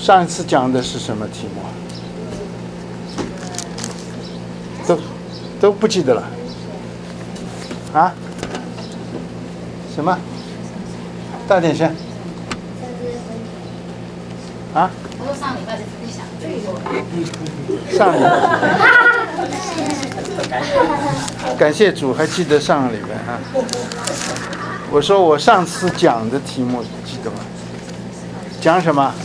上一次讲的是什么题目？都不记得了。啊？什么？大点声。啊？ 我说上礼拜的分享最多。 上礼拜。感谢主，还记得上个礼拜啊？我说我上次讲的题目记得吗？讲什么？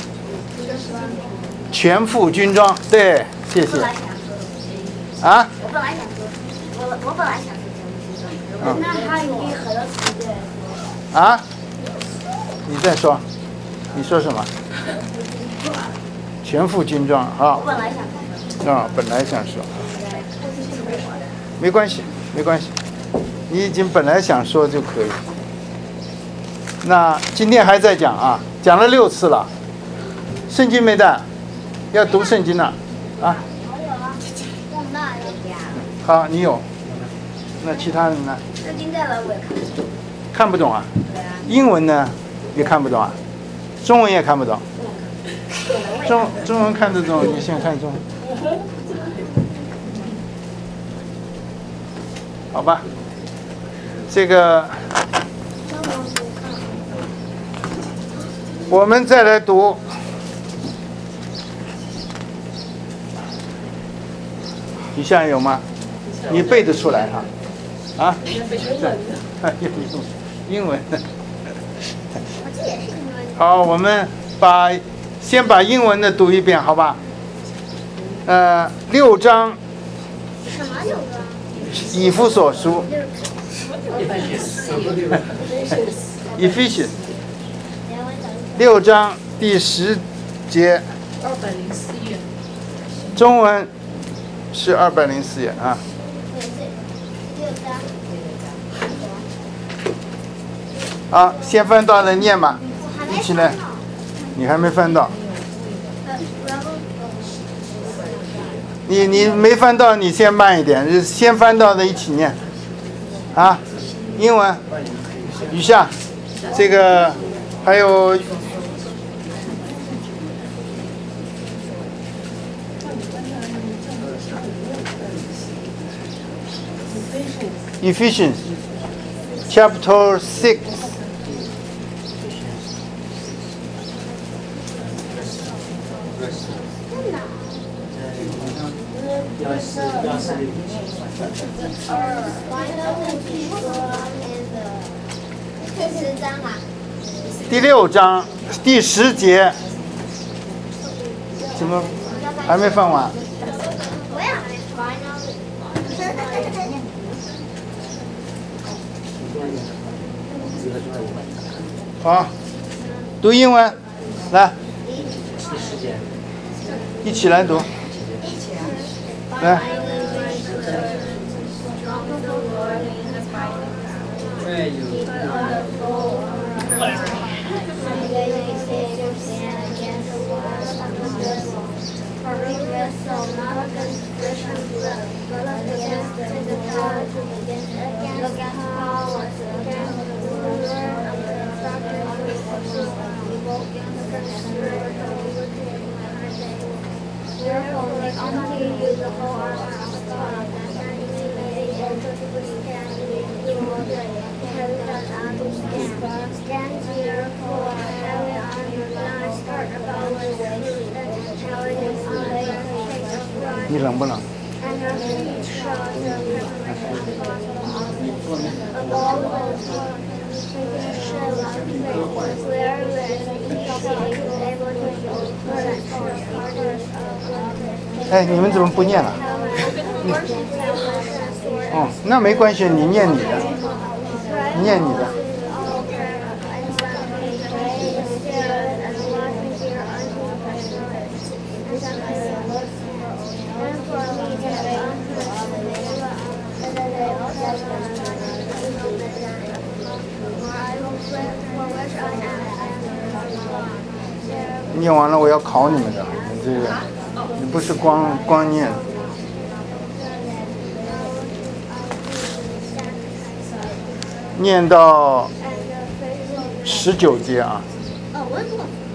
全副军装，对，谢谢。啊？ 我本来想说全副军装，那他已经很多词对。 啊？你再说，你说什么？全副军装，好。 我本来想说。 啊，本来想说。没关系，没关系，你已经本来想说就可以。那今天还在讲啊，讲了6次了。圣经没带，要读圣经了，啊。 我有啊，放大了呀。 好，你有。那其他人呢？ 圣经带来我也看不懂啊。 对啊。 英文呢，也看不懂啊。中文也看不懂。中文看得懂，你先看中文。好吧，这个我们再来读底下有吗？你背得出来哈？啊？对，英文。好，我们先把英文的读一遍，好吧？6章。 什么6章？ 以弗所书。Ephesians 6章第10节。 204页。 中文是204页啊。好，先翻到了念吧，一起来。你还没翻到。你没翻到，你先慢一点，先翻到的一起念，啊，英文，余下，这个还有Ephesians chapter 6。第6章第10节，怎么还没放完？好，读英文，来，一起来读，来。你冷不冷？哎，你们怎么不念了？哦，那没关系，你念你的，念你的。念完了我要考你们的，你这个你不是光念。念到19节啊。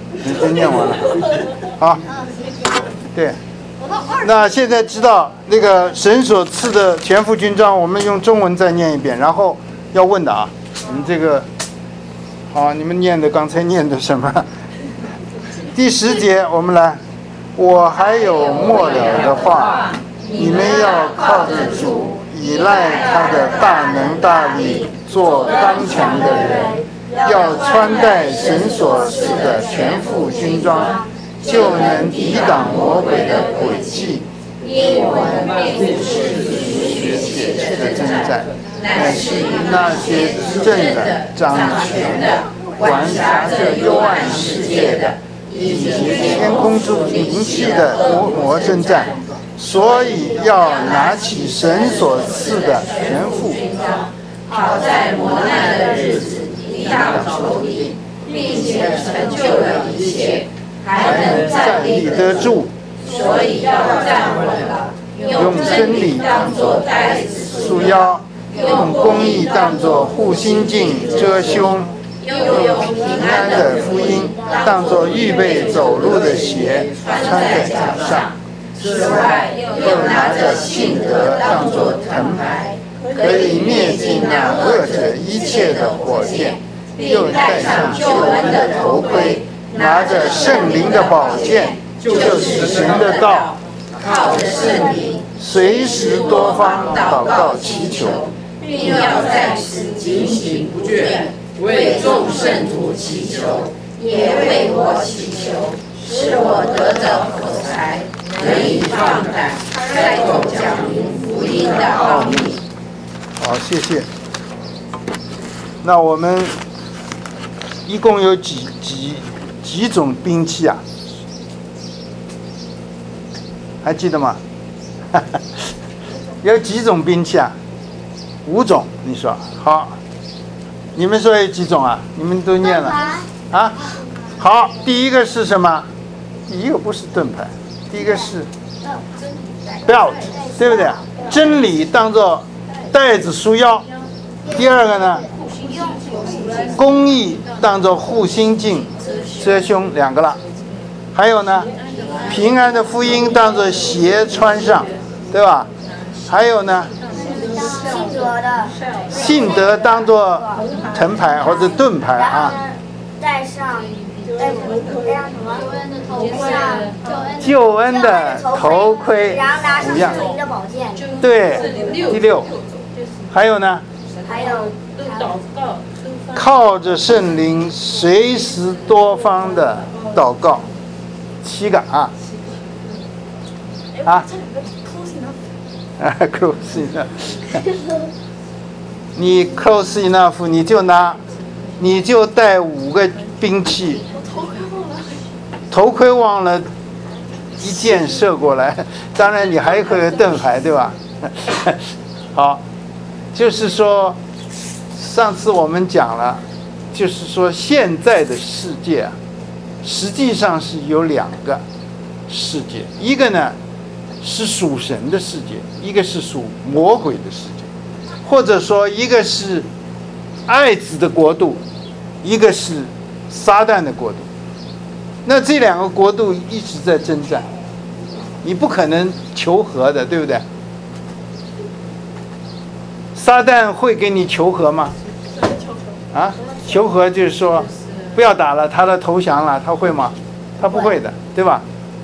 你真念完了。好，对。那现在知道那个神所赐的全副军装，我们用中文再念一遍，然后要问的啊。你这个好，你们念的刚才念的什么？第10节我们来。我还有末了的话，你们要靠着主，依赖他的大能大力，做刚强的人，要穿戴神所赐的全副军装，就能抵挡魔鬼的诡计。因我们并不是与血气的征战，乃是与那些执政的、掌权的、管辖着幽暗世界的，以及天空中灵气的魔征战。所以要拿起神所赐的全副， 好在磨难的日子抵挡仇敌，并且成就了一切，还能站立得住。所以要站稳了，用真理当作带子束腰，用公义当作护心镜遮胸，又用平安的福音当作预备走路的鞋穿在脚上。此外，又拿着信德当作藤牌，可以灭尽那恶者一切的火箭；又戴上救恩的头盔，拿着圣灵的宝剑，就是神的道，靠着圣灵，随时多方祷告祈求，并要在此警醒不倦，为众圣徒祈求，也为我祈求，使我得着口才，能以放胆开口讲明福音的奥秘。 好，谢谢。那我们一共有几种兵器啊？还记得吗？有几种兵器啊？5种，你说好？你们说有几种啊？你们都念了啊？好，第一个是什么？第一个不是盾牌，第一个是 belt， 对不对？真理当作带子束腰。第二个呢？公义当作护心镜遮胸，2个了。还有呢？平安的福音当作鞋穿上，对吧？还有呢？信德当作藤牌或者盾牌啊。 戴上什么？ 救恩的头盔， 然后拿上 5样。 圣灵的宝剑。 对，第6。还有呢？ 还有靠着圣灵，随时多方的祷告，7个啊。close enough。你 close enough， 你就带5个兵器。头盔忘了，一箭射过来。当然你还会有盾牌，对吧？好，就是说，上次我们讲了，就是说现在的世界啊，实际上是有2个世界，一个呢是属神的世界，一个是属魔鬼的世界，或者说一个是爱子的国度，一个是撒旦的国度。那这2个国度一直在征战，你不可能求和的，对不对？撒旦会给你求和吗？啊，求和就是说不要打了，他的投降了，他会吗？他不会的，对吧？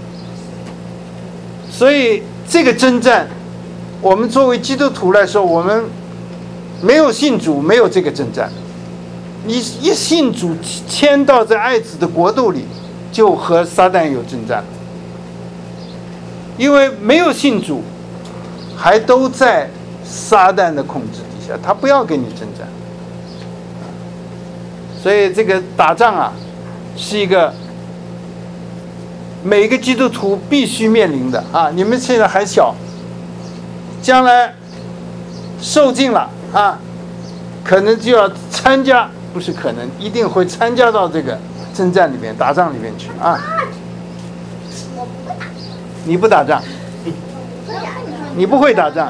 所以这个征战，我们作为基督徒来说，我们没有信主，没有这个征战。你一信主，迁到这爱子的国度里，就和撒旦有征战。因为没有信主，还都在撒旦的控制底下，他不要跟你征战。所以这个打仗啊，是一个每个基督徒必须面临的啊！你们现在还小，将来受尽了啊，可能就要参加，不是可能，一定会参加到这个征战里面、打仗里面去啊！你不打仗，你不会打仗，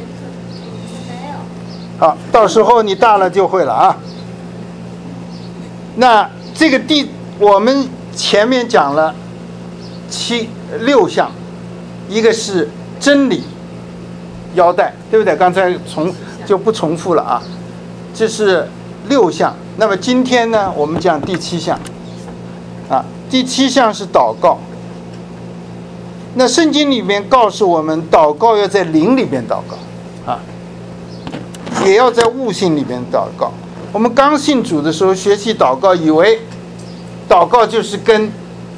好，到时候你大了就会了啊。那这个我们前面讲了六项，一个是真理腰带，对不对？刚才就不重复了啊，这是6项。那么今天呢，我们讲第7项啊，第7项是祷告。那圣经里面告诉我们，祷告要在灵里边祷告啊，也要在悟性里边祷告。我们刚信主的时候学习祷告，以为祷告就是跟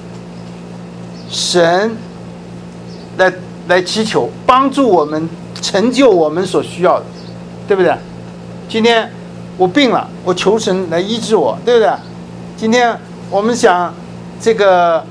神来祈求，帮助我们成就我们所需要的，对不对？今天我病了，我求神来医治我，对不对？今天我们想这个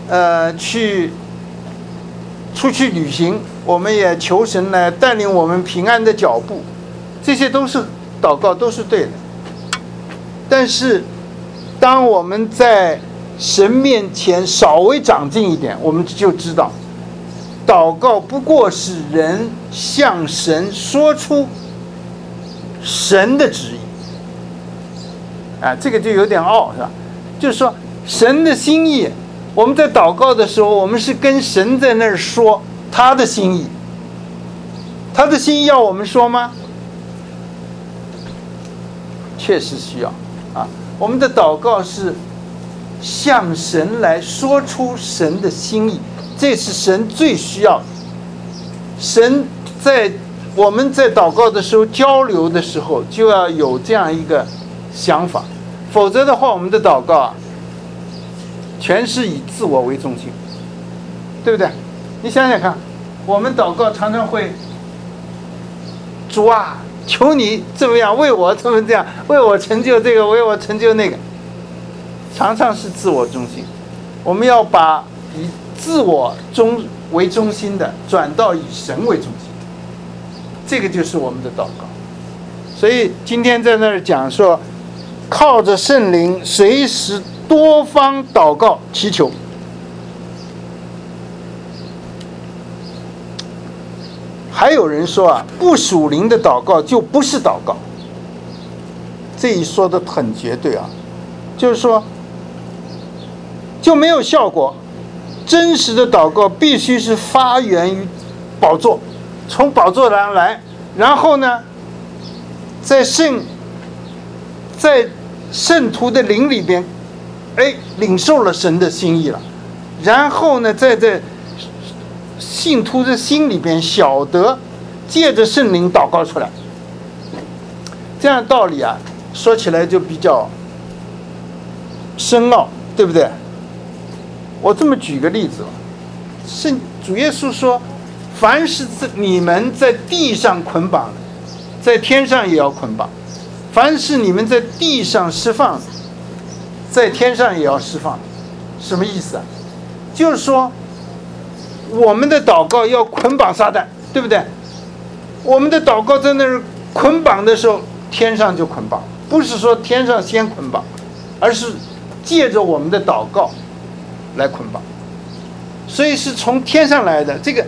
出去旅行，我们也求神来带领我们平安的脚步，这些都是祷告，都是对的。但是当我们在神面前稍微长进一点，我们就知道祷告不过是人向神说出神的旨意啊，这个就有点拗，是吧？就是说神的心意，我们在祷告的时候，我们是跟神在那儿说他的心意。他的心意要我们说吗？确实需要啊。我们的祷告是向神来说出神的心意，这是神最需要的。神我们在祷告的时候交流的时候，就要有这样一个想法，否则的话，我们的祷告啊，全是以自我为中心，对不对？你想想看，我们祷告常常会，主啊，求你怎么样，为我怎么这样，为我成就这个，为我成就那个，常常是自我中心。我们要把以自我为中心的转到以神为中心，这个就是我们的祷告。所以今天在那儿讲说，靠着圣灵随时多方祷告祈求。还有人说啊，不属灵的祷告就不是祷告，这一说的很绝对啊，就是说就没有效果。真实的祷告必须是发源于宝座，从宝座上来，然后呢，在圣徒的灵里边，领受了神的心意了，然后呢，在信徒的心里边晓得，借着圣灵祷告出来。这样道理啊，说起来就比较深奥，对不对？我这么举个例子吧，主耶稣说，凡是你们在地上捆绑的，在天上也要捆绑；凡是你们在地上释放的，在天上也要释放。什么意思啊？就是说，我们的祷告要捆绑撒旦，对不对？我们的祷告在那儿捆绑的时候，天上就捆绑，不是说天上先捆绑，而是借着我们的祷告来捆绑。所以是从天上来的。这个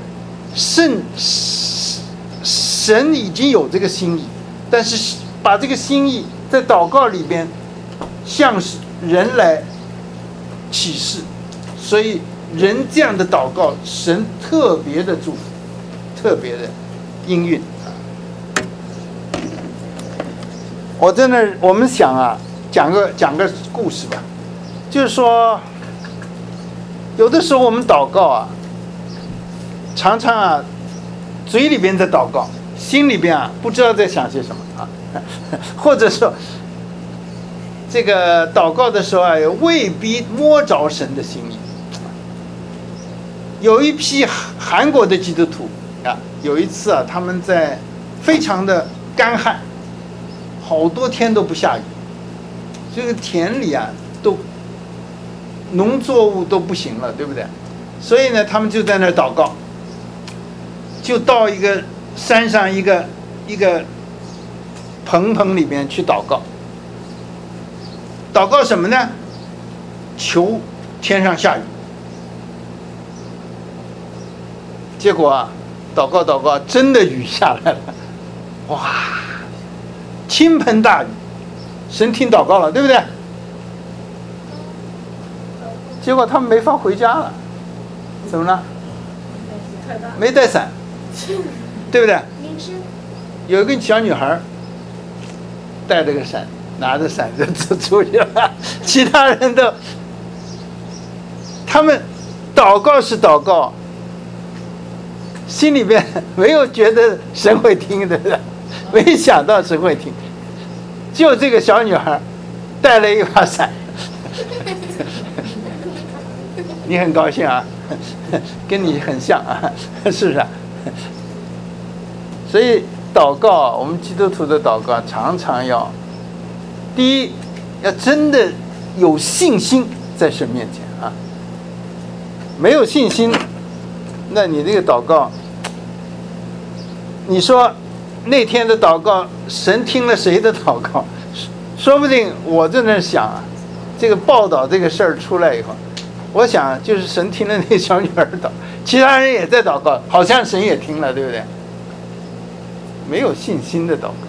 神已经有这个心意，但是把这个心意在祷告里边向人来启示，所以人这样的祷告，神特别的祝福，特别的应允。我在那儿，我们想啊，讲个故事吧，就是说，有的时候我们祷告啊，常常啊，嘴里边在祷告，心里边啊不知道在想些什么啊，或者说，这个祷告的时候啊，也未必摸着神的心意。有一批韩国的基督徒啊，有一次啊，他们在非常的干旱，好多天都不下雨，这个田里啊都农作物都不行了，对不对？所以呢，他们就在那儿祷告，就到一个山上一个棚里面去祷告。祷告什么呢？求天上下雨。结果啊，祷告，真的雨下来了，哇，倾盆大雨，神听祷告了，对不对？ 结果他们没法回家了，怎么了？没带伞，对不对？有一个小女孩带着个伞，拿着伞就出去了，其他人都，他们祷告是祷告，心里边没有觉得神会听的，没想到神会听，就这个小女孩带了一把伞。你很高兴啊，跟你很像啊，是不是啊？所以祷告，我们基督徒的祷告常常要，第一要真的有信心在神面前啊，没有信心，那你这个祷告，你说那天的祷告，神听了谁的祷告？说不定我在那想啊，这个报道这个事儿出来以后，我想就是神听了那小女儿祷，其他人也在祷告，好像神也听了，对不对？没有信心的祷告。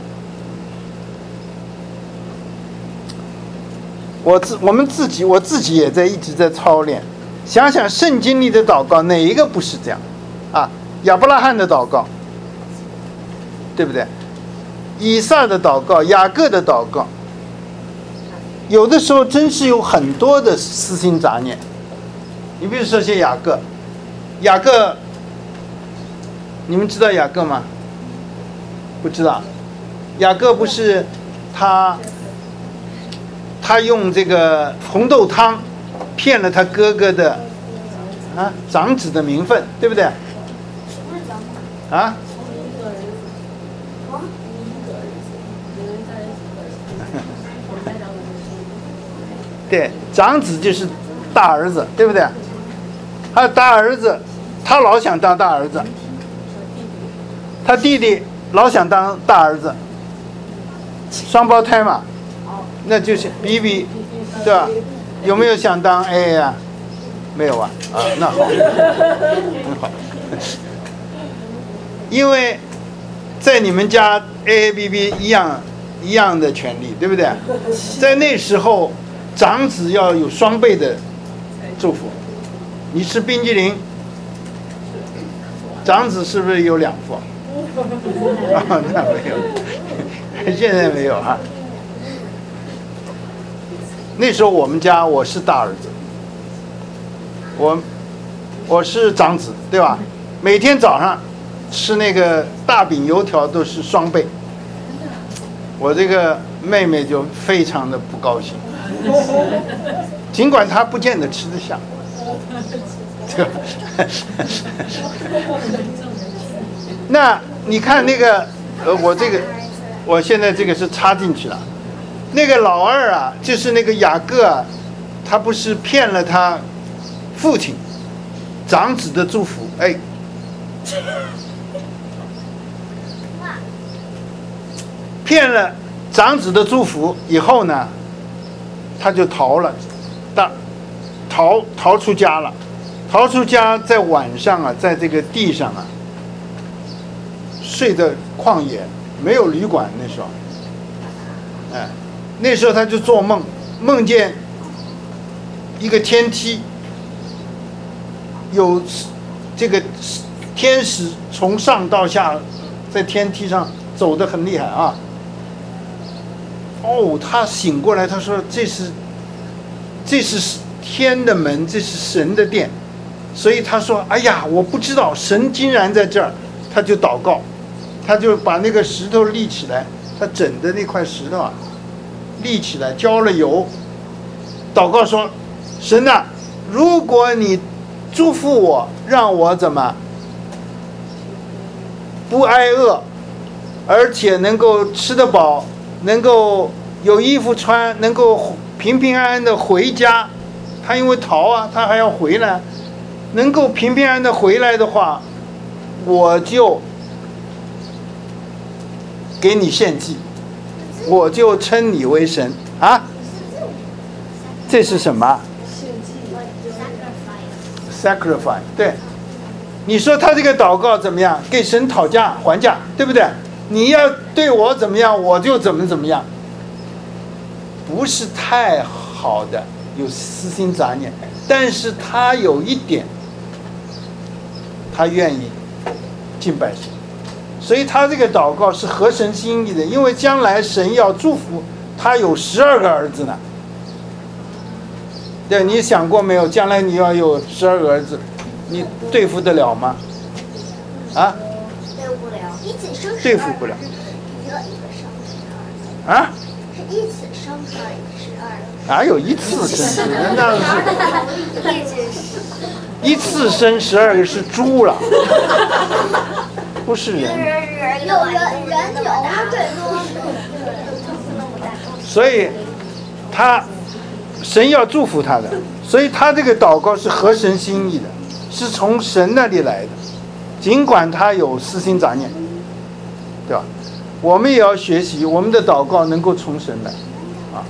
我自己也一直在操练，想想圣经里的祷告哪一个不是这样啊？亚伯拉罕的祷告，对不对？以撒的祷告，雅各的祷告，有的时候真是有很多的私心杂念。你比如说些雅各，你们知道雅各吗？不知道。雅各不是他用这个红豆汤骗了他哥哥的长子的名分，对不对？啊？对，长子就是大儿子，对不对？他的大儿子，他老想当大儿子，他弟弟老想当大儿子，双胞胎嘛，那就是比比，对吧？有没有想当 AA 啊？没有啊，那好，很好。因为在你们家 AABB 一样的权利，对不对？在那时候，长子要有双倍的祝福。你吃冰激凌，长子是不是有2副？那没有，现在没有哈。那时候我们家我是大儿子，我是长子，对吧？每天早上吃那个大饼油条都是双倍，我这个妹妹就非常的不高兴，尽管她不见得吃得下，对吧？那你看那个我现在这个是插进去了。那个老二啊，就是那个雅各啊，他不是骗了他父亲长子的祝福，哎，骗了长子的祝福以后呢，他就逃了，逃出家了，逃出家，在晚上啊，在这个地上啊，睡的旷野，没有旅馆那时候，哎。那时候他就做梦，梦见一个天梯，有这个天使从上到下在天梯上走得很厉害啊。哦，他醒过来，他说这是天的门，这是神的殿，所以他说哎呀，我不知道神竟然在这儿，他就祷告，他就把那个石头立起来，他整的那块石头啊立起来，浇了油，祷告说：“神啊，如果你祝福我，让我怎么不挨饿，而且能够吃得饱，能够有衣服穿，能够平平安安的回家。他因为逃啊，他还要回来，能够平平安安的回来的话，我就给你献祭。”我就称你为神啊！这是什么 ？sacrifice， 对。你说他这个祷告怎么样？给神讨价还价，对不对？你要对我怎么样，我就怎么样。不是太好的有私心杂念，但是他有一点，他愿意敬拜神，所以他这个祷告是合神心意的，因为将来神要祝福他有12个儿子呢。对，你想过没有？将来你要有12个儿子，你对付得了吗？啊？ 对不了，一起生对付不了。 一个生12。 啊？ 是一起生12。 哪有一次生？那是一次生12个是猪了，不是人。 有人有啊，对， 所以神要祝福他的，所以他这个祷告是合神心意的，是从神那里来的，尽管他有私心杂念，对吧？我们也要学习我们的祷告能够从神来啊。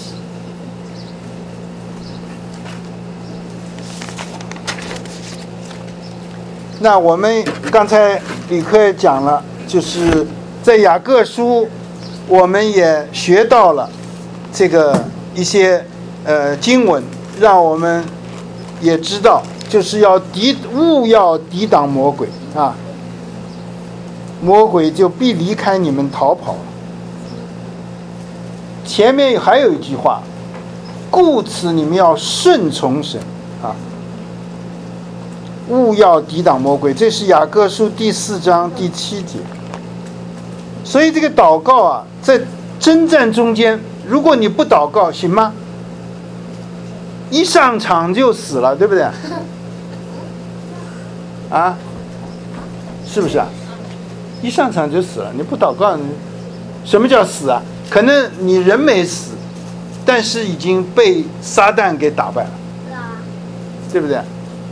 那我们刚才李科也讲了，就是在雅各书我们也学到了这个一些经文，让我们也知道，就是勿要抵挡魔鬼啊，魔鬼就必离开你们逃跑了。前面还有一句话，故此你们要顺从神啊，勿要抵挡魔鬼，这是雅各书第4章第7节。所以这个祷告啊，在征战中间，如果你不祷告行吗？一上场就死了，对不对？啊，是不是啊？一上场就死了，你不祷告，什么叫死啊？可能你人没死，但是已经被撒旦给打败了，对不对？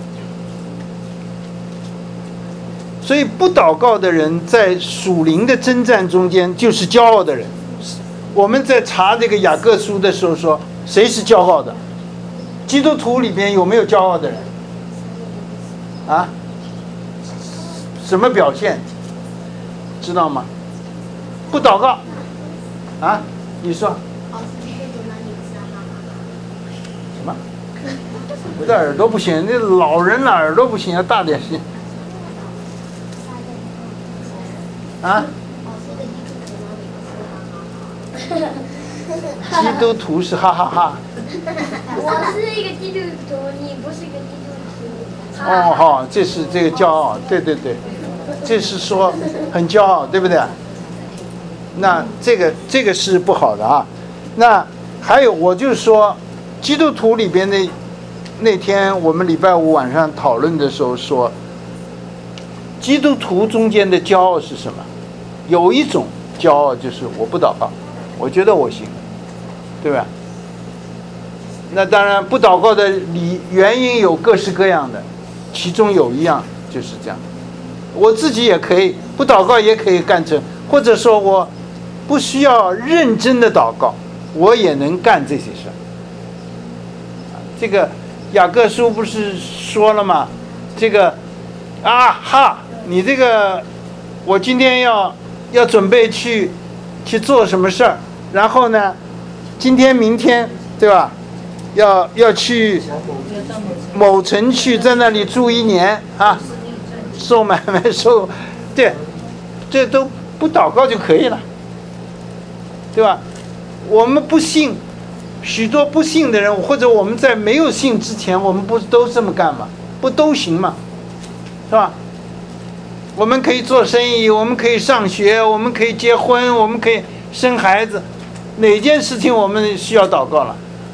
所以不祷告的人在属灵的征战中间就是骄傲的人。我们在查这个雅各书的时候说，谁是骄傲的？基督徒里边有没有骄傲的人？啊？什么表现？知道吗？不祷告。啊？你说。什么？我的耳朵不行，那老人的耳朵不行，要大点声。啊？基督徒是哈哈哈。 我是一个基督徒，你不是一个基督徒。 哦，好，这是这个骄傲，对对对，这是说很骄傲，对不对？那这个是不好的啊。那还有，我就说，基督徒里边的那天我们礼拜五晚上讨论的时候说，基督徒中间的骄傲是什么？有一种骄傲就是我不祷告，我觉得我行，对吧？那当然不祷告的原因有各式各样的，其中有一样就是这样，我自己也可以不祷告也可以干成，或者说我不需要认真的祷告，我也能干这些事。这个雅各书不是说了吗？这个啊哈，你这个我今天要准备去做什么事儿，然后呢，今天明天对吧？要去某城去，在那里住1年啊，受买卖对，这都不祷告就可以了，对吧？我们不信，许多不信的人，或者我们在没有信之前，我们不都这么干吗？不都行吗？是吧？我们可以做生意，我们可以上学，我们可以结婚，我们可以生孩子，哪件事情我们需要祷告了？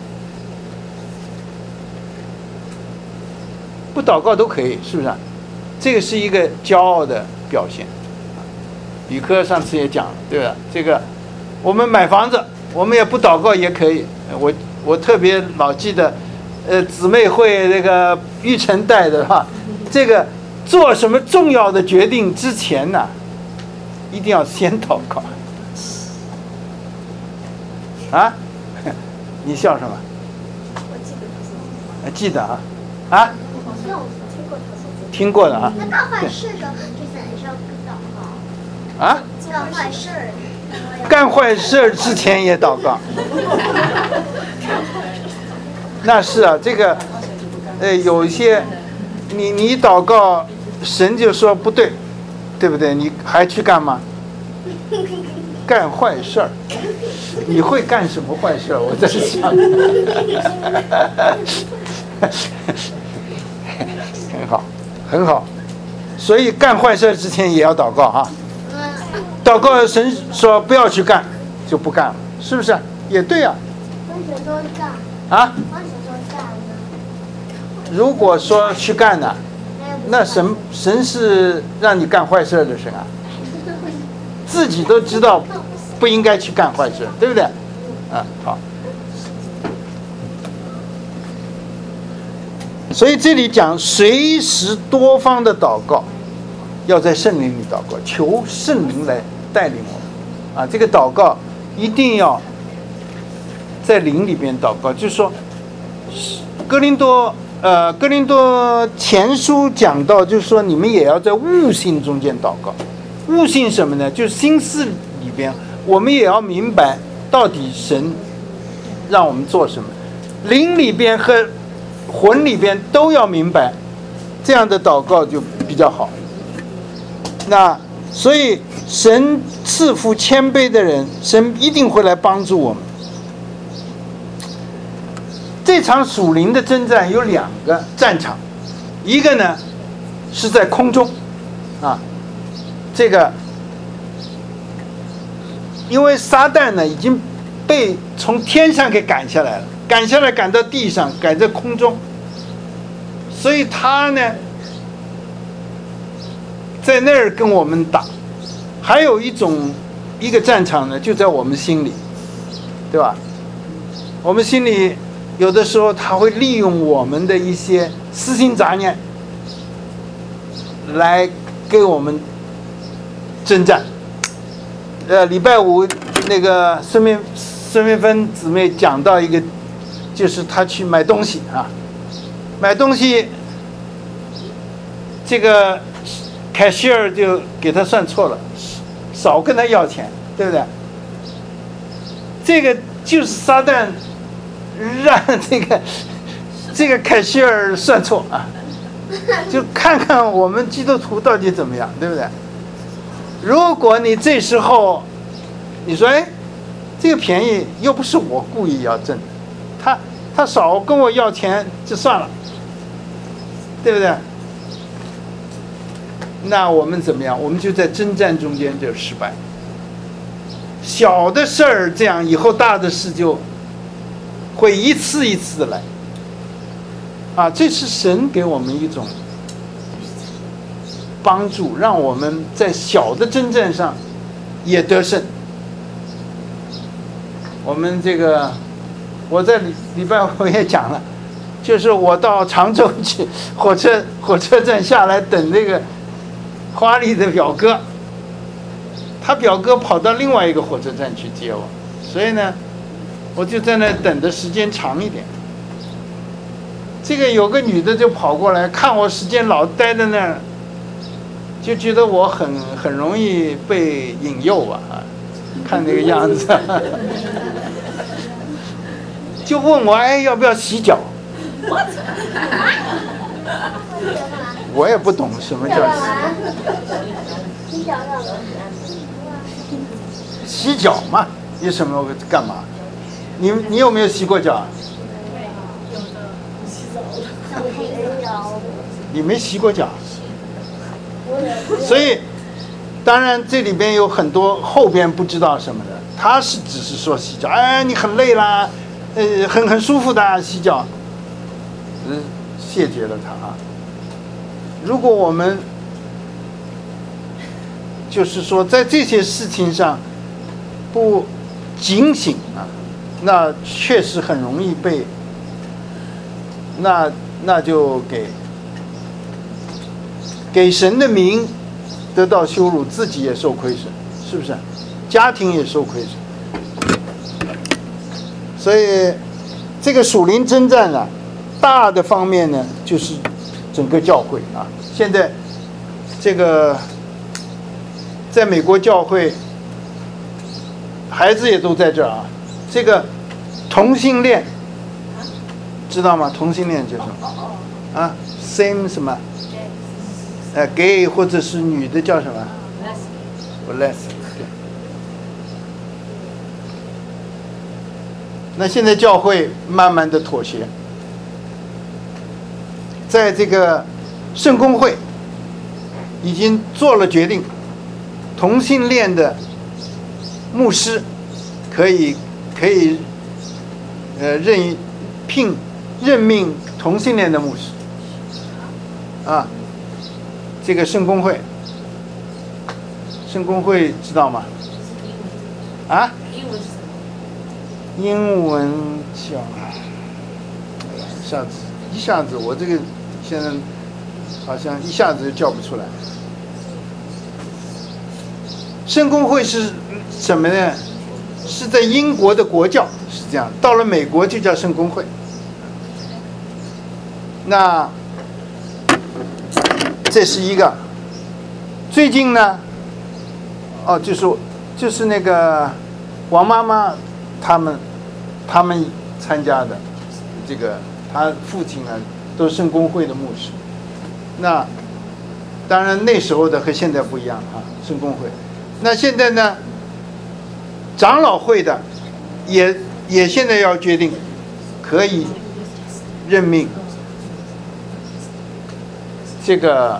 不祷告都可以，是不是？这个是一个骄傲的表现。宇科上次也讲了，对吧？这个我们买房子，我们也不祷告也可以。我特别老记得，姊妹会那个玉成带的哈，这个做什么重要的决定之前呢，一定要先祷告。啊？你笑什么？我记得啊，啊？听过的啊。 那干坏事的之前也是要祷告。 啊？ 干坏事。 干坏事之前也祷告。 那是啊，这个有一些你祷告，神就说不对，对不对？你还去干嘛？干坏事儿。你会干什么坏事儿？我在想。很好，很好。所以干坏事之前也要祷告哈。祷告神说不要去干，就不干了，是不是？也对啊。啊？如果说去干呢，那神是让你干坏事的神啊，自己都知道不应该去干坏事，对不对？啊，好。所以这里讲随时多方的祷告，要在圣灵里祷告，求圣灵来带领我们啊。这个祷告一定要在灵里边祷告，就是说哥林多前书讲到，就是说你们也要在悟性中间祷告。悟性什么呢？就是心思里边，我们也要明白到底神让我们做什么，灵里边和魂里边都要明白，这样的祷告就比较好。那所以神赐福谦卑的人，神一定会来帮助我们。这场属灵的征战有2个战场，一个呢是在空中啊，这个因为撒旦呢已经被从天上给赶下来了，赶到地上，赶在空中，所以他呢在那儿跟我们打。还有一个战场呢就在我们心里，对吧？我们心里有的时候他会利用我们的一些私心杂念来给我们征战。礼拜五那个孙明芬姊妹讲到一个，就是她去买东西啊，买东西，这个凯西尔就给她算错了，少跟她要钱，对不对？这个就是撒旦让这个凯西尔算错啊，就看看我们基督徒到底怎么样，对不对？如果你这时候你说，哎，这个便宜又不是我故意要挣的，他少跟我要钱就算了，对不对？那我们怎么样？我们就在征战中间就失败。小的事儿这样，以后大的事就会一次一次的来。啊，这是神给我们一种帮助，让我们在小的征战上也得胜。我们这个，我在礼拜我也讲了，就是我到常州去，火车站下来等那个花丽的表哥，他表哥跑到另外一个火车站去接我，所以呢，我就在那等的时间长一点。这个有个女的就跑过来，看我时间老待在那儿，就觉得我很容易被引诱吧，看那个样子，就问我，哎，要不要洗脚？我也不懂什么叫洗脚嘛，有什么干嘛？你有没有洗过脚？你没洗过脚，所以当然这里边有很多后边不知道什么的，他是只是说洗脚，哎，你很累啦，很舒服的洗脚，谢绝了他啊。如果我们就是说在这些事情上不警醒啊，那确实很容易被那就给神的名得到羞辱，自己也受亏损，是不是？家庭也受亏损。所以这个属灵征战啊，大的方面呢，就是整个教会啊。现在这个在美国教会，孩子也都在这儿啊。这个同性恋知道吗？同性恋叫什么？啊 ，same 什么？gay 或者是女的叫什么 ？less。对。那现在教会慢慢的妥协，在这个圣公会已经做了决定，同性恋的牧师可以任命同性恋的牧师啊。这个圣公会知道吗？啊？英文叫，一下子我这个现在好像一下子就叫不出来。圣公会是什么呢？是在英国的国教是这样，到了美国就叫圣公会。那这是一个。最近呢，就是那个王妈妈他们参加的这个，他父亲呢都是圣公会的牧师。那当然那时候的和现在不一样啊，圣公会。那现在呢，长老会的也现在要决定，可以任命这个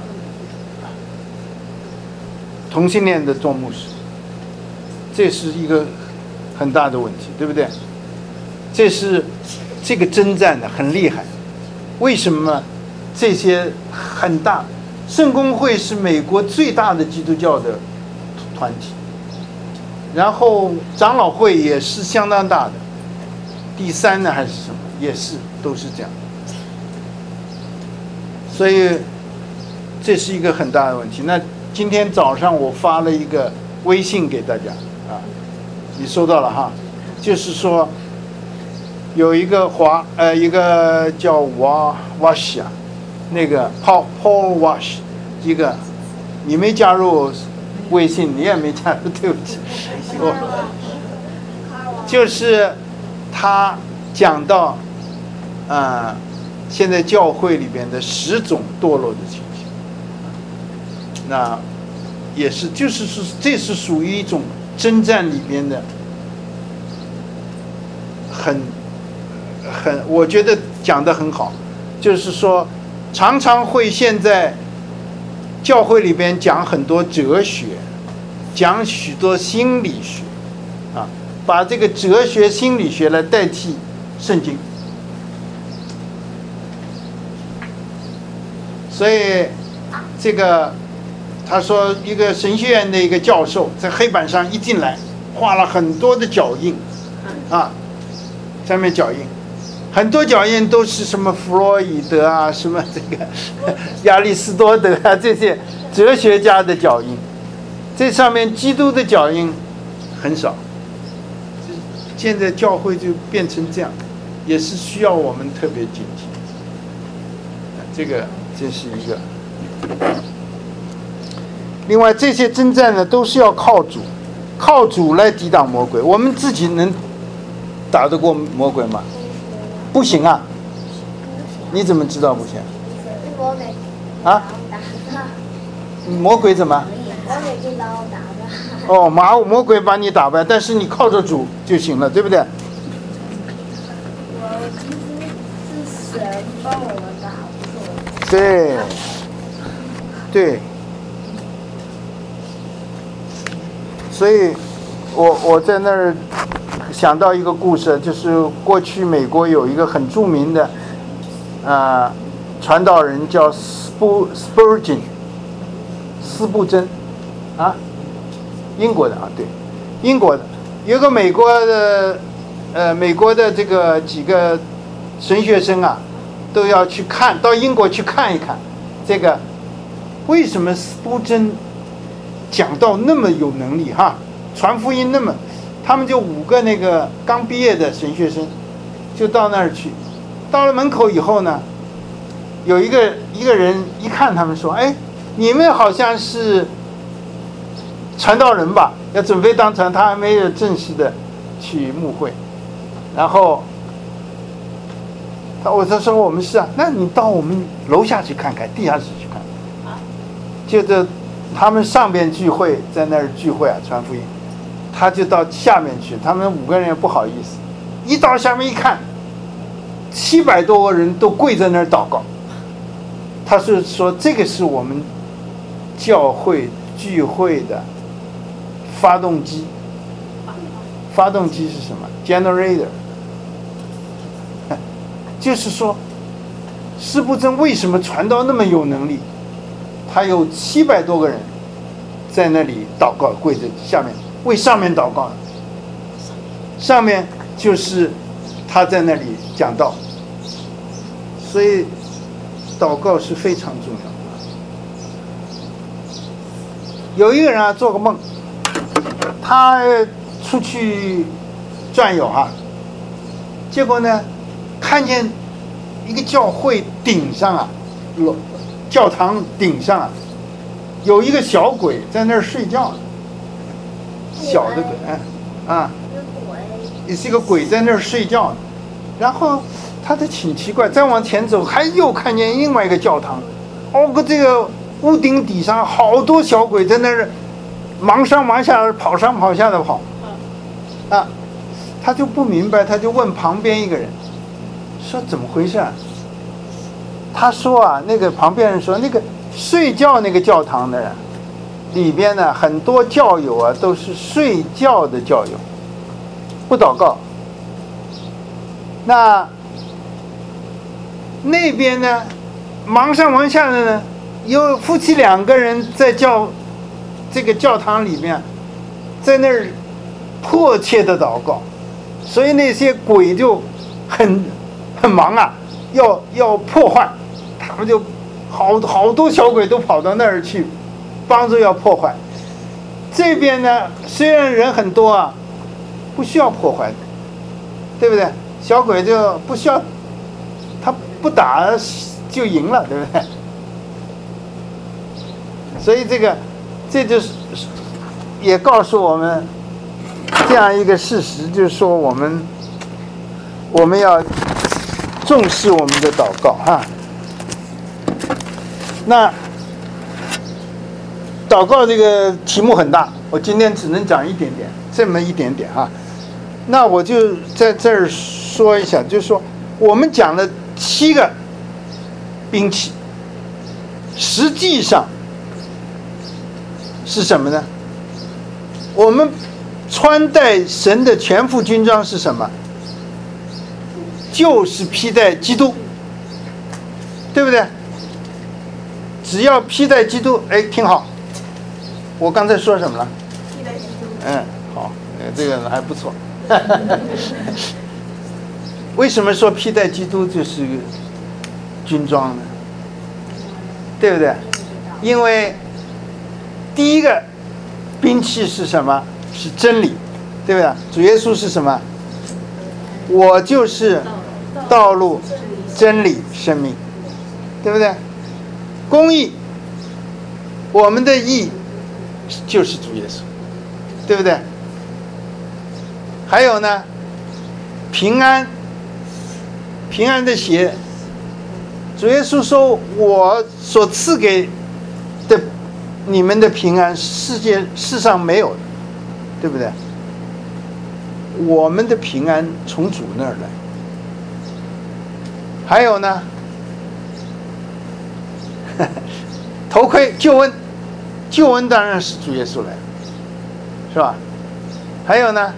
同性恋的做牧师，这是一个很大的问题，对不对？这个征战的很厉害。为什么这些很大？圣公会是美国最大的基督教的团体，然后长老会也是相当大的，第三呢还是什么，也是都是这样。所以这是一个很大的问题。那今天早上我发了一个微信给大家啊，你收到了哈？就是说有一个一个叫Wash 啊，那个 Paul Wash， 一个你没加入微信，你也没加入，对不起，就是他讲到现在教会里边的10种堕落的情形，那也是这是属于一种征战里边的我觉得讲得很好，就是说常常会现在教会里边讲很多哲学，讲许多心理学啊，把这个哲学心理学来代替圣经。所以这个他说一个神学院的一个教授在黑板上一进来画了很多的脚印啊，上面脚印很多脚印都是什么弗洛伊德啊，什么这个亚里士多德啊，这些哲学家的脚印，这上面基督的脚印很少。现在教会就变成这样，也是需要我们特别警惕。这是一个。另外这些征战呢，都是要靠主来抵挡魔鬼。我们自己能打得过魔鬼吗？不行啊！你怎么知道不行？啊？魔鬼怎么？ 魔鬼就把我打败。 哦，魔鬼把你打败，但是你靠着主就行了，对不对？ 我其实是神帮我们打，不是我。 对。所以我在那儿想到一个故事，就是过去美国有一个很著名的传道人叫Spurgeon， 斯布真啊，英国的啊，对，英国的有个美国的这个几个神学生啊，都要去看到英国去看一看，这个为什么斯布真讲道那么有能力哈，传福音那么，他们就5个那个刚毕业的神学生，就到那儿去，到了门口以后呢，有一个人一看他们说，哎，你们好像是传道人吧？要准备当传，他还没有正式的去牧会，然后我说我们是啊，那你到我们楼下去看看，地下室去看看。就这，他们上边聚会，在那儿聚会啊，传福音，他就到下面去，他们5个人也不好意思，一到下面一看，700多个人都跪在那儿祷告。他是说这个是我们教会聚会的发动机。发动机是什么 ？Generator。就是说，施布真为什么传道那么有能力？他有700多个人在那里祷告，跪着下面为上面祷告，上面就是他在那里讲道，所以祷告是非常重要的。有一个人啊，做个梦，他出去转悠哈，结果呢，看见一个教会顶上啊，教堂顶上啊，有一个小鬼在那儿睡觉呢，小的鬼，也是一个鬼在那儿睡觉呢。然后他就挺奇怪，再往前走，还又看见另外一个教堂，这个屋顶底上好多小鬼在那儿忙上忙下，跑上跑下的跑，他就不明白，他就问旁边一个人，说怎么回事啊？他说啊，那个旁边人说，那个睡觉那个教堂的人里边呢，很多教友啊都是睡觉的教友，不祷告。那边呢，忙上忙下的呢，有夫妻2个人在这个教堂里面，在那儿迫切的祷告，所以那些鬼就很忙啊，要破坏，他们就好多小鬼都跑到那儿去帮助要破坏。这边呢，虽然人很多啊，不需要破坏的，对不对？小鬼就不需要，他不打就赢了，对不对？所以这就是也告诉我们这样一个事实，就是说我们要重视我们的祷告哈。那祷告这个题目很大，我今天只能讲一点点，这么一点点哈。那我就在这儿说一下，就是说我们讲了7个兵器，实际上是什么呢？我们穿戴神的全副军装是什么？就是披戴基督，对不对？只要披戴基督，听好，我刚才说什么了？披戴基督。好，这个还不错。为什么说披戴基督就是军装呢？对不对？因为第一个兵器是什么？是真理，对不对？主耶稣是什么？我就是道路、真理、生命，对不对？公义，我们的义就是主耶稣，对不对？还有呢，平安，平安的鞋。主耶稣说：“我所赐给的你们的平安，世上没有的，对不对？我们的平安从主那儿来。还有呢，头盔救恩，救恩当然是主耶稣来的，是吧？还有呢，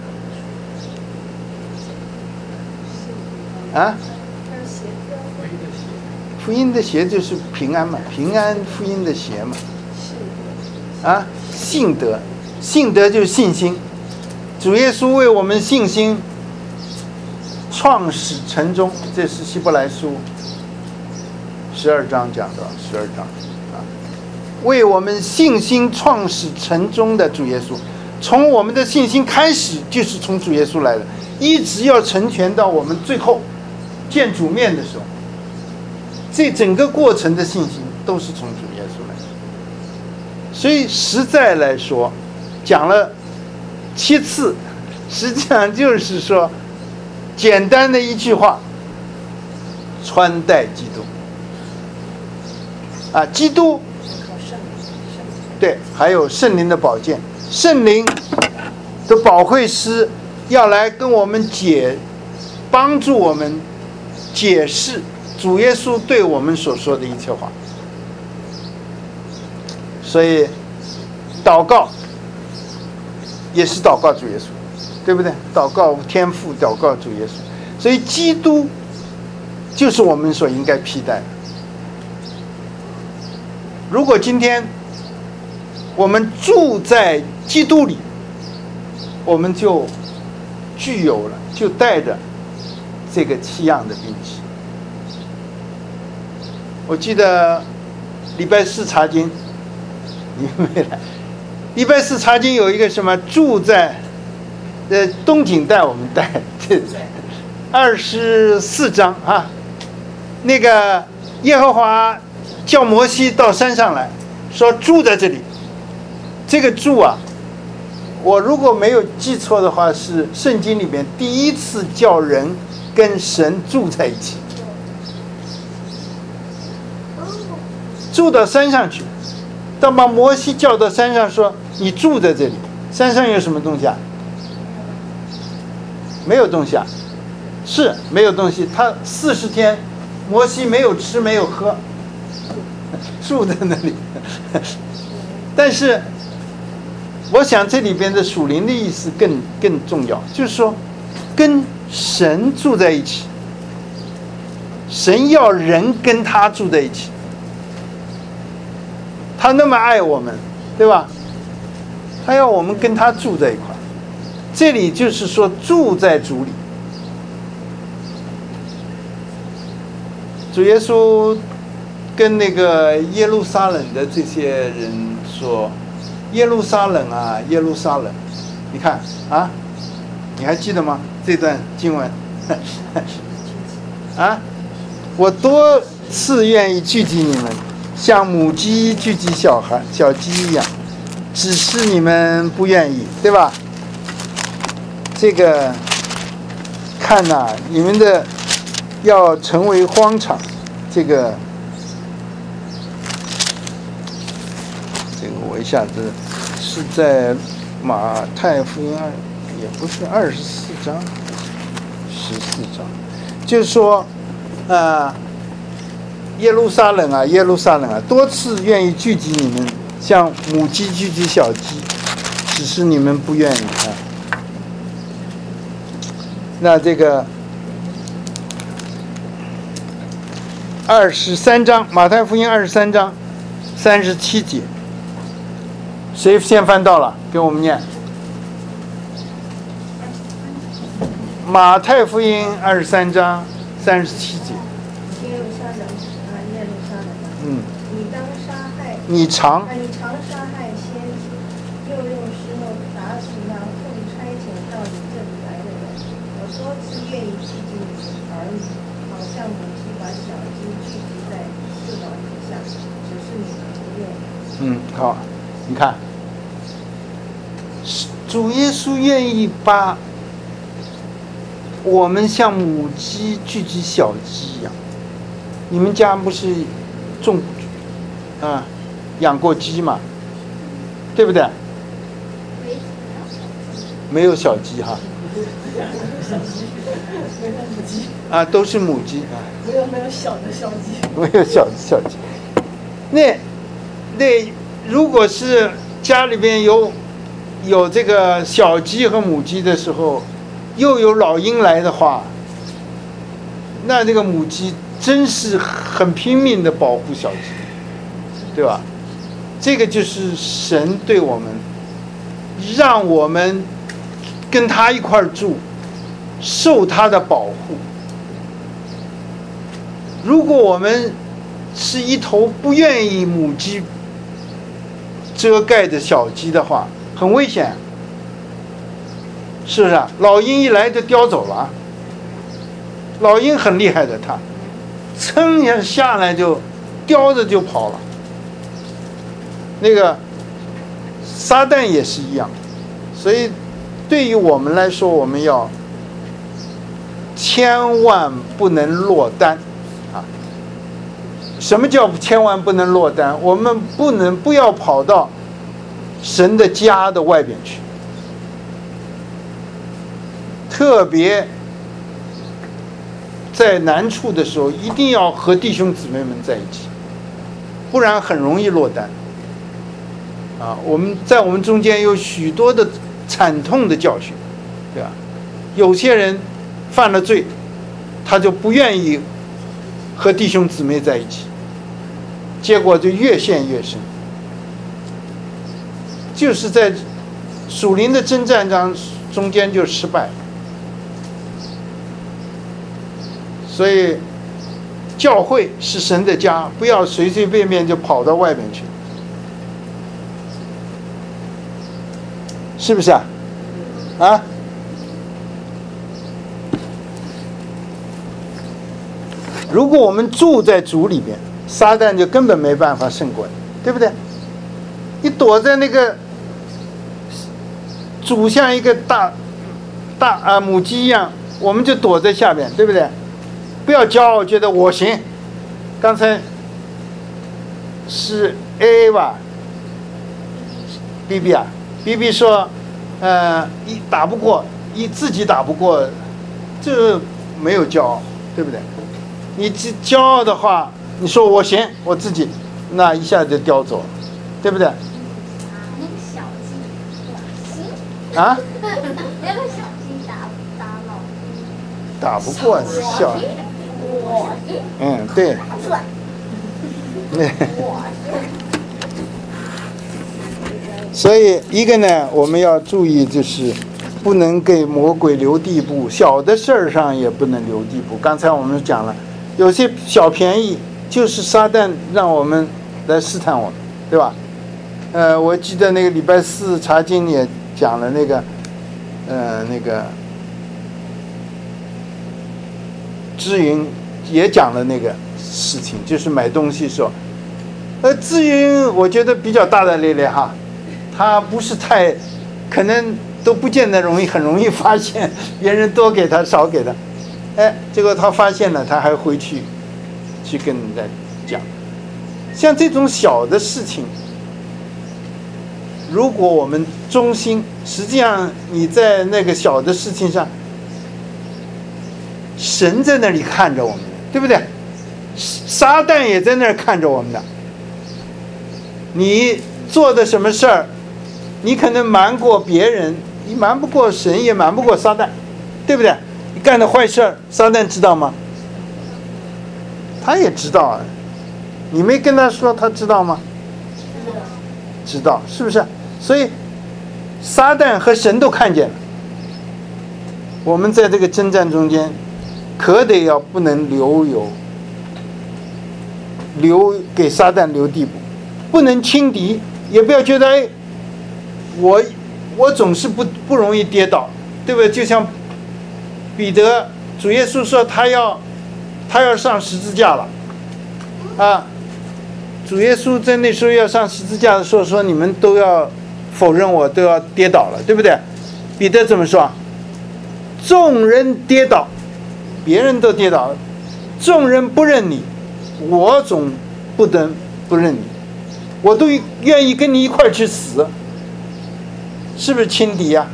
福音的鞋就是平安嘛，平安福音的鞋嘛。信德，信德就是信心。主耶稣为我们信心创始成终，这是希伯来书12章讲的，12章为我们信心创始成终的主耶稣，从我们的信心开始就是从主耶稣来的，一直要成全到我们最后见主面的时候，这整个过程的信心都是从主耶稣来的。所以实在来说，讲了7次，实际上就是说，简单的一句话， 穿戴基督。啊，基督，对，还有圣灵的宝剑，圣灵的保惠师要来跟我们帮助我们解释主耶稣对我们所说的一切话。所以祷告也是祷告主耶稣，对不对？祷告天父，祷告主耶稣。所以基督就是我们所应该披戴的。如果今天我们住在基督里，我们就具有了，就带着这个7样的兵器。我记得礼拜4查经，你没来。礼拜4查经有一个什么住在东景带我们带24章啊，那个耶和华叫摩西到山上来，说住在这里。这个住啊，我如果没有记错的话，是圣经里面第一次叫人跟神住在一起，住到山上去。当把摩西叫到山上说：“你住在这里，山上有什么东西啊？没有东西啊，是没有东西。他40天，摩西没有吃没有喝，住在那里。但是，我想这里边的属灵的意思更重要，就是说，跟神住在一起，神要人跟他住在一起。他那么爱我们，对吧？他要我们跟他住在一块。这里就是说住在主里。主耶稣跟那个耶路撒冷的这些人说：“耶路撒冷啊，耶路撒冷，你看啊，你还记得吗？这段经文啊，我多次愿意聚集你们。”像母鸡聚集小鸡一样，只是你们不愿意，对吧？这个看呐，你们的要成为荒场，这个我一下子是在马太福音也不是24章14章，就是说耶路撒冷啊，耶路撒冷啊，多次愿意聚集你们，像母鸡聚集小鸡，只是你们不愿意啊。那这个23章，马太福音23章37节，谁先翻到了？给我们念。马太福音23章37节。你常杀害先知，又用石头打死那奉差遣到你这里来的人。我多次愿意聚集你的儿女，好像母鸡把小鸡聚集在翅膀底下，只是你们不愿意。好，你看，主耶稣愿意把我们像母鸡聚集小鸡一样。你们家不是养过鸡嘛，对不对？没有小鸡哈，都是母鸡啊。没有小的小鸡。没有小的小鸡。那如果是家里边有这个小鸡和母鸡的时候，又有老鹰来的话，那这个母鸡真是很拼命的保护小鸡，对吧？这个就是神对我们，让我们跟他一块住，受他的保护。如果我们是一头不愿意母鸡遮盖的小鸡的话，很危险，是不是啊？老鹰一来就叼走了，老鹰很厉害的，它噌一下下来就叼着就跑了。那个撒旦也是一样，所以对于我们来说，我们要千万不能落单， 什么叫千万不能落单？我们不要跑到神的家的外边去，特别在难处的时候，一定要和弟兄姊妹们在一起，不然很容易落单。我们中间有许多的惨痛的教训，对吧？有些人犯了罪，他就不愿意和弟兄姊妹在一起，结果就越陷越深。就是在属灵的征战中间就失败。所以教会是神的家，不要随随便便就跑到外面去，是不是啊？如果我们住在主里边，撒旦就根本没办法胜过你，对不对？你躲在那个主像一个大母鸡一样，我们就躲在下边，对不对？不要骄傲，觉得我行。刚才是 AA 吧 ，BB 啊 ，BB 说，打不过，自己打不过，这没有骄傲，对不对？你骄傲的话，你说我行，我自己，那一下就叼走了，对不对？ 那个小鸡， 啊？ 那个小鸡打老鸡， 打不过小。对。所以一个呢，我们要注意，就是不能给魔鬼留地步，小的事儿上也不能留地步。刚才我们讲了，有些小便宜就是撒旦让我们来试探我们，对吧？我记得那个礼拜四查经也讲了那个知云也讲了那个事情，就是买东西的时候，知云我觉得比较大大咧咧哈，他不是太，可能都不见得很容易发现别人多给他少给他，结果他发现了，他还回去跟人家讲，像这种小的事情，如果我们忠心，实际上你在那个小的事情上，神在那里看着我们，对不对？撒旦也在那儿看着我们的。你做的什么事儿，你可能瞒过别人，你瞒不过神，也瞒不过撒旦，对不对？你干的坏事儿，撒旦知道吗？他也知道啊，你没跟他说，他知道吗？知道，是不是？所以撒旦和神都看见了。我们在这个征战中间，可得要不能给撒旦留地步，不能轻敌，也不要觉得我总是不容易跌倒，对不对？就像彼得，主耶稣说他要上十字架了，主耶稣在那时候要上十字架的时候说，你们都要否认我，都要跌倒了，对不对？彼得怎么说？众人跌倒，别人都跌倒，众人不认你，我总不能不认你，我都愿意跟你一块儿去死，是不是轻敌呀？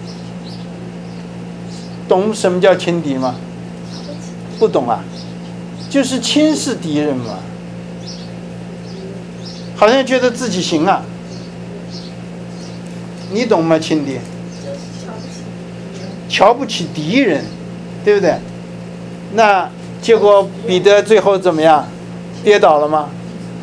懂什么叫轻敌吗？不懂啊，就是轻视敌人嘛，好像觉得自己行啊，你懂吗？轻敌，瞧不起敌人，对不对？那结果彼得最后怎么样？跌倒了吗？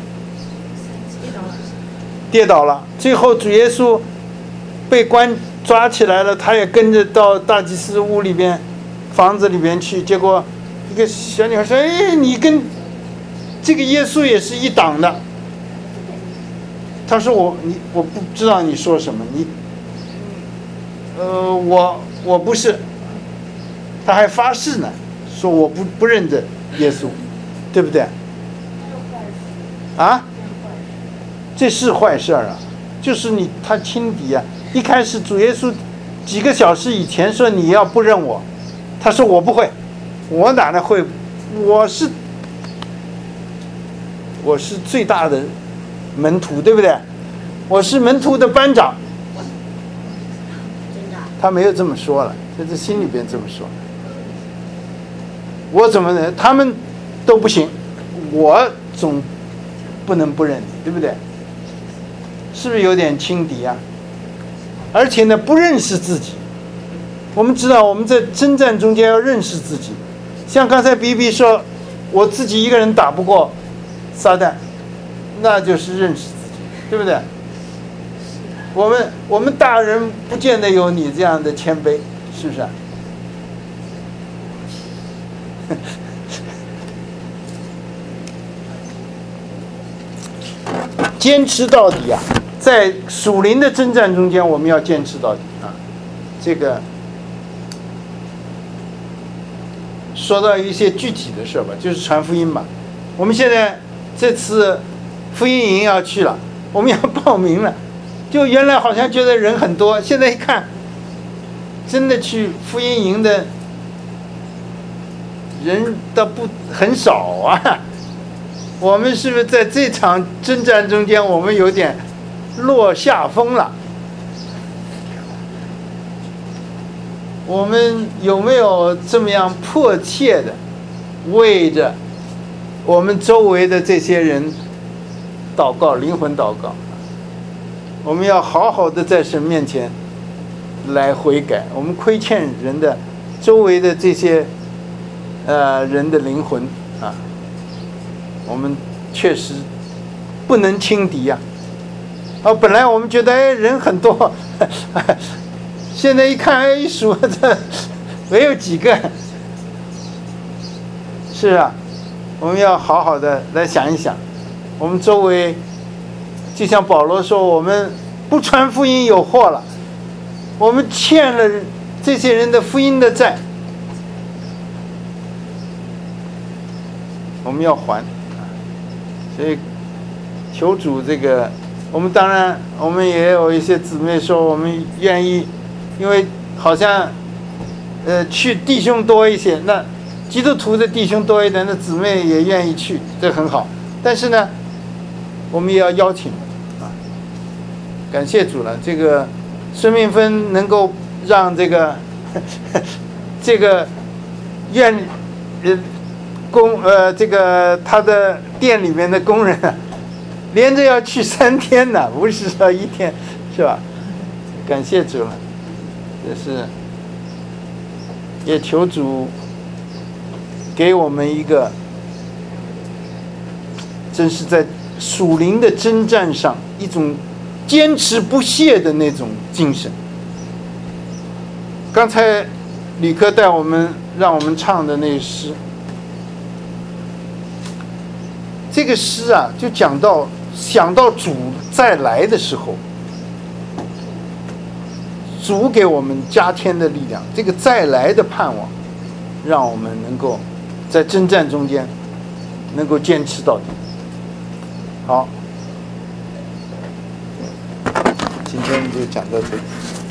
跌倒了。最后主耶稣被抓起来了，他也跟着到大祭司屋里边、房子里边去。结果一个小女孩说：“你跟这个耶稣也是一党的。”他说：“我不知道你说什么，我不是。”他还发誓呢，说我不认得耶稣，对不对？这是坏事啊，就是他轻敌啊。一开始主耶稣几个小时以前说你要不认我，他说我不会，我哪能会， 我是最大的门徒，对不对？我是门徒的班长。他没有这么说了，在这心里边这么说。我怎么能？他们都不行，我总不能不认你，对不对？是不是有点轻敌啊？而且呢，不认识自己。我们知道我们在征战中间要认识自己。像刚才比比说，我自己一个人打不过撒旦，那就是认识自己，对不对？我们大人不见得有你这样的谦卑，是不是啊？坚持到底啊！在属灵的征战中间，我们要坚持到底啊！这个说到一些具体的事吧，就是传福音吧。我们现在这次福音营要去了，我们要报名了。就原来好像觉得人很多，现在一看，真的去福音营的人倒不很少啊。我们是不是在这场征战中间，我们有点落下风了？我们有没有这么样迫切的为着我们周围的这些人祷告，灵魂祷告？我们要好好的在神面前来悔改，我们亏欠人的周围的这些人的灵魂啊，我们确实不能轻敌呀。本来我们觉得人很多，现在一看一数这没有几个。是啊，我们要好好的来想一想，我们周围。就像保罗说，我们不传福音有祸了，我们欠了这些人的福音的债，我们要还。所以求主这个，我们当然我们也有一些姊妹说我们愿意，因为好像去弟兄多一些，那基督徒的弟兄多一点，那姊妹也愿意去，这很好。但是呢，我们也要邀请啊，感谢主了。这个孙明芬能够让这个这个这个他的店里面的工人啊，连着要去3天呢，不是说1天，是吧？感谢主了，这是也求主给我们一个。真是在属灵的征战上一种坚持不懈的那种精神。刚才吕科让我们唱的那诗，这个诗啊，就想到主再来的时候，主给我们加添的力量，这个再来的盼望，让我们能够在征战中间能够坚持到底。好，今天就讲到这里。